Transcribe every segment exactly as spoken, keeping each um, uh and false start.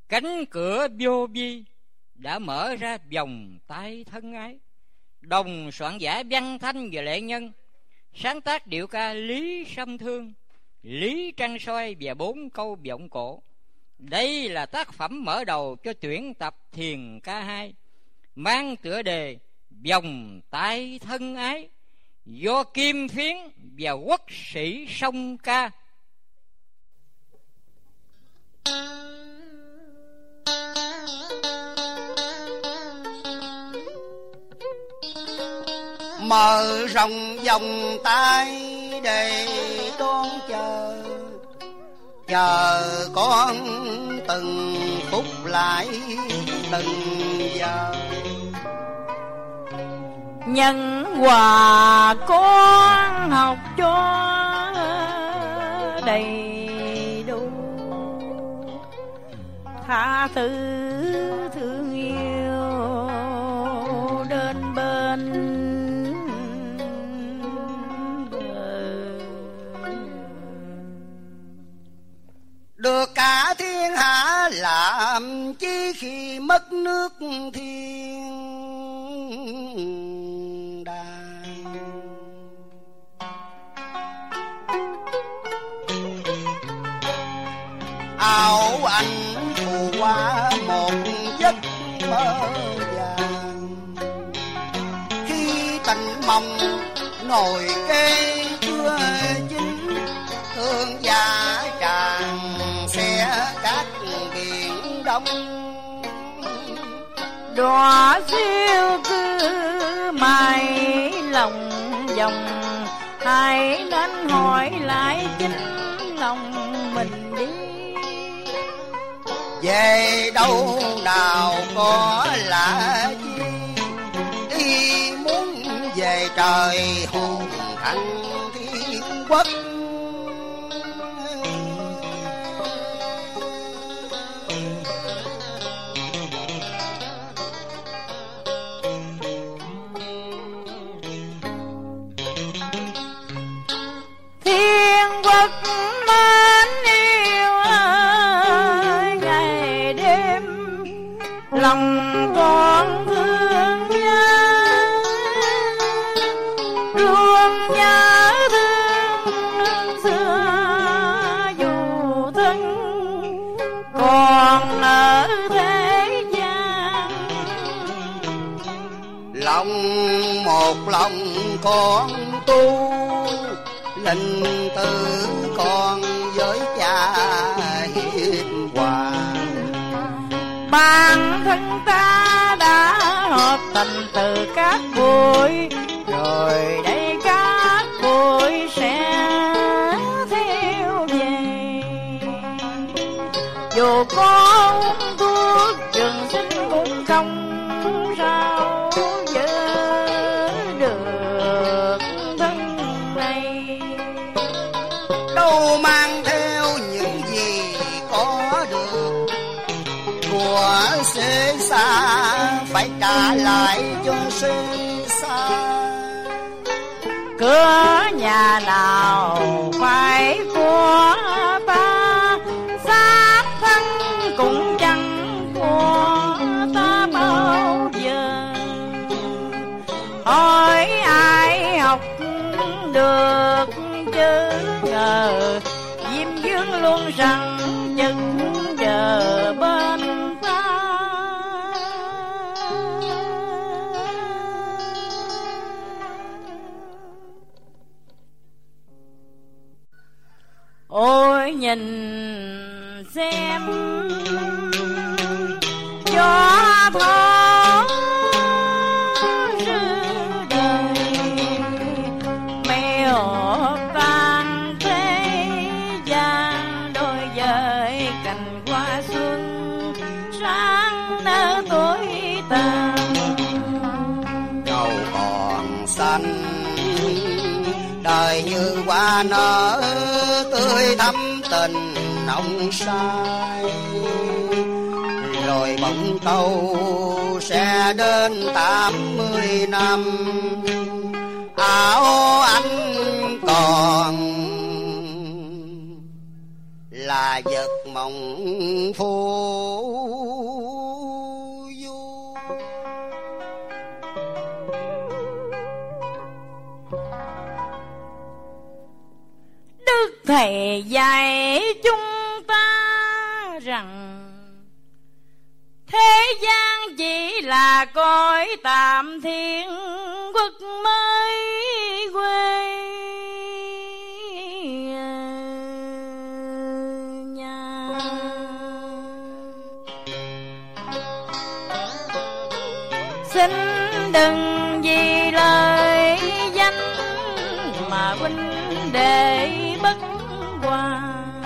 Cánh cửa vô vi đã mở ra vòng tay thân ái. Đồng soạn giả Văn Thanh và Lệ Nhân sáng tác điệu ca Lý Sâm Thương, Lý Trăng Soi và bốn câu vọng cổ. Đây là tác phẩm mở đầu cho tuyển tập thiền ca hai, mang tựa đề Vòng tay thân ái, do Kim Phiến và Quốc sĩ Sông ca. Mở rộng vòng tay để đón chờ, chờ con từng phút lại từng giờ. Nhân quà con học cho đầy đủ, tha thứ thương yêu đến bên bờ. Được cả thiên hạ làm chi khi mất nước thiên đàng. Áo anh phù qua một giấc mơ vàng, khi tình mộng nồi cây chưa chín, thương gia tràn xe cát biển đông. Đóa siêu cứ mãi lòng vòng, hãy nên hỏi lại chính lòng mình đi. Về đâu nào có lạ chi, đi muốn về trời hồn thành thiên quốc. Thiên quốc mến yêu ơi, ngày đêm lòng con thương nhớ, luôn nhớ thương xưa dù thân còn ở thế gian. Lòng một lòng con tu, linh tử con với cha hiền hòa. Bản thân ta đã hợp thành từ các bụi, rồi đây các bụi sẽ theo về. Dù có uống thuốc trường sinh cũng không sao giữ được thân này. Đâu mang theo những gì có được, của xế xa phải trả lại cho xế xa. Cửa nhà nào phải của ta, xác thân cũng chẳng của ta bao giờ. Hỏi ai học được chứ ngờ, Diêm Dương luôn rằng chừng chờ bên ta. Ôi nhìn xem cho thó sự đời, mèo tan thế gian đôi dời cành hoa xuân sáng nở tối tàn. Cầu còn xanh đời như hoa nở, tươi thắm tình nồng say. Rồi bỗng câu sẽ đến tám mươi năm, áo anh còn là vật mộng phù này dạy chúng ta rằng thế gian chỉ là cõi tạm, thiên quốc mới quê nhà. Xin đừng vì lời danh mà huynh đệ bất hòa.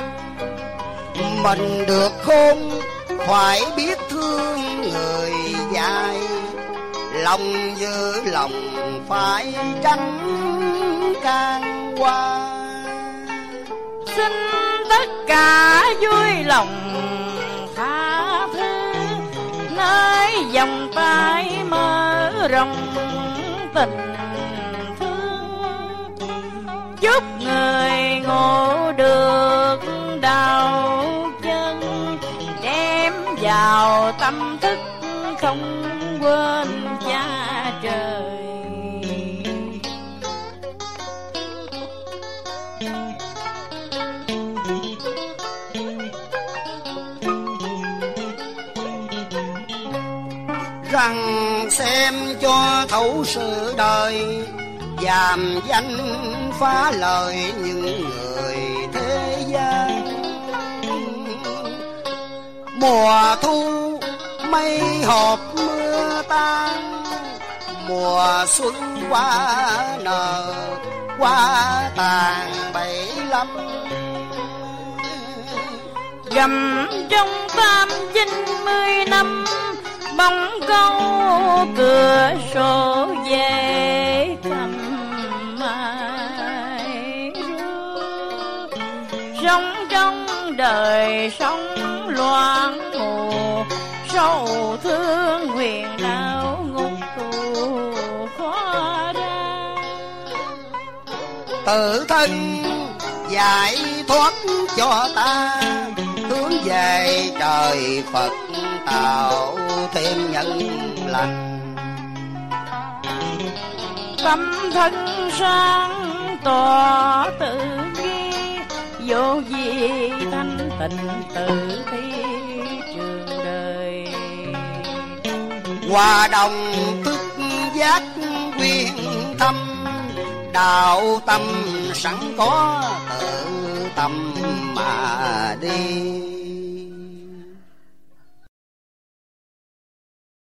Mình được khôn phải biết thương người dạy, lòng với lòng phải tránh can qua. Xin tất cả vui lòng tha thứ, nơi vòng tay mở rộng tình thương. Chúc người ngộ được đạo chân, đem vào tâm thức không quên cha trời. Rằng xem cho thấu sự đời, dàm danh phá lời những người thế gian. Mùa thu mây hộp mưa tan, mùa xuân qua nở qua tàn bảy lăm. Gầm trong tam chín mươi năm, bóng câu cửa sổ về thăm mai ru. Sống trong đời sống loạn mù, sâu thương huyền não ngục tù khó ra. Tự thân giải thoát cho ta, hướng về trời Phật tạo thêm nhân lành. Tâm thân sáng tỏ tự ghi, vô vi thanh tịnh tự thi trường đời. Hòa đồng thức giác quyên thâm, đạo tâm sẵn có tự tâm mà đi.